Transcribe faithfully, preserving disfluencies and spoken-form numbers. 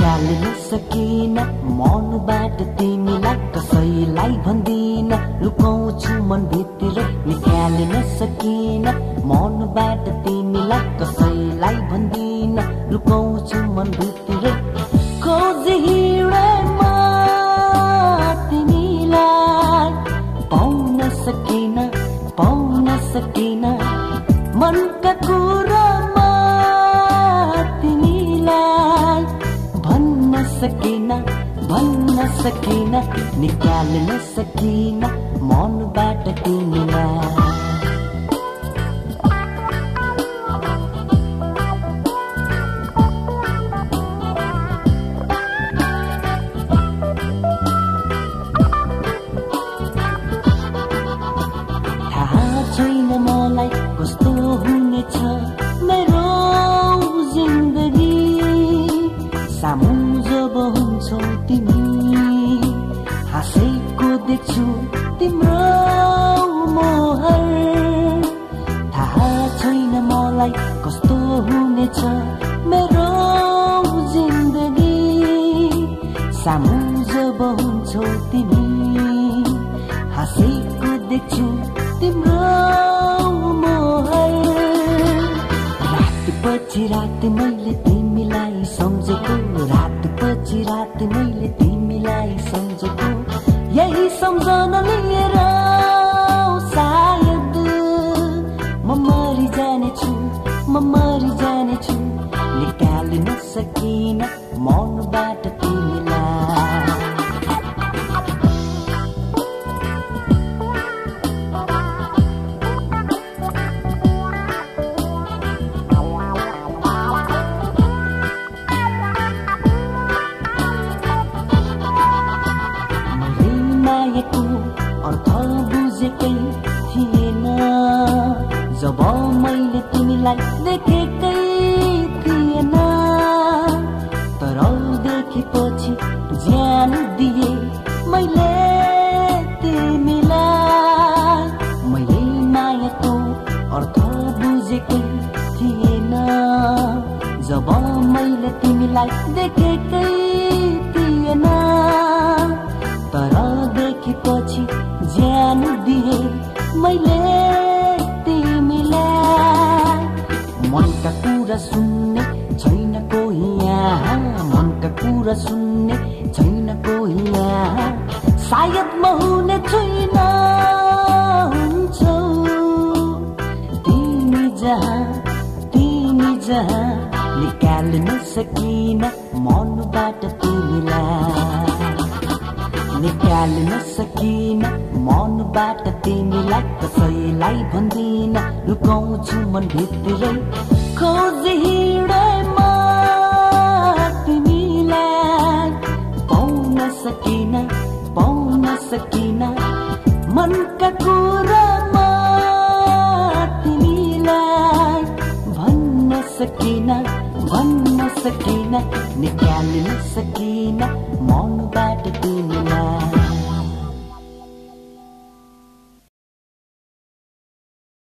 निकाल्न सकिन मनबाट तिमीलाई कसैलाई भन्दिन लुकाउँछु मन भित्रै निकाल्न सकिन मनबाट तिमीलाई कसैलाई भन्दिन लुकाउँछु मन भित्रै खोजी हिँडेमा तिमीलाई पाउन सकिन पाउन सकिन मनका कुरामा तिमीलाई भन्न सकिन भन्न सकिन निकाल्न सकिन मनबाट तिमीलाई मलाई कस्तो हुनेछ मेरो जिन्दगी सामु जब हुन्छौ तिमी हाँसेको देख्छु तिम्रो मोहर थाहा छैन मलाई कस्तो हुनेछ मेरो जिन्दगी सामु जब हुन्छौ तिमी हाँसेको देख्छु तिम्रो पछि रात मैले तिमीलाई सम्झेको रात पछि रात मैले तिमीलाई सम्झेको यही सम्झना लिएर सायद म मरि जानेछु म मरि जानेछु निकाल्न सकिन मनबाट तिमीलाई अर्थ बुझेकै थिएन जब मैले तिमीलाई देखेकै थिएन तर देखेपछि ज्यान दिए मैले तिमीलाई मैले मायाको अर्थ बुझेकै थिएन जब मैले तिमीलाई देखेकै थिएन तर देखेपछि ज्यान दिए मैले तिमीलाई मनका कुरा सुन्ने छैन कोही यहाँ मनका कुरा सुन्ने छैन कोही यहाँ सायद म हुने छैन हुन्छौ तिमी जहाँ तिमी जहाँ निकाल्न सकिन मनबाट तिमीलाई निकाल्न सकिन मनबाट तिमीलाई कसैलाई भन्दिन लुकाउँछु मन भित्रै खोजी हिँडेमा तिमीलाई पाउन सकिन पाउन सकिन मनका कुरामा तिमीलाई भन्न सकिन भन्न सकिन निकाल्न सकिन मनबाट तिमीलाई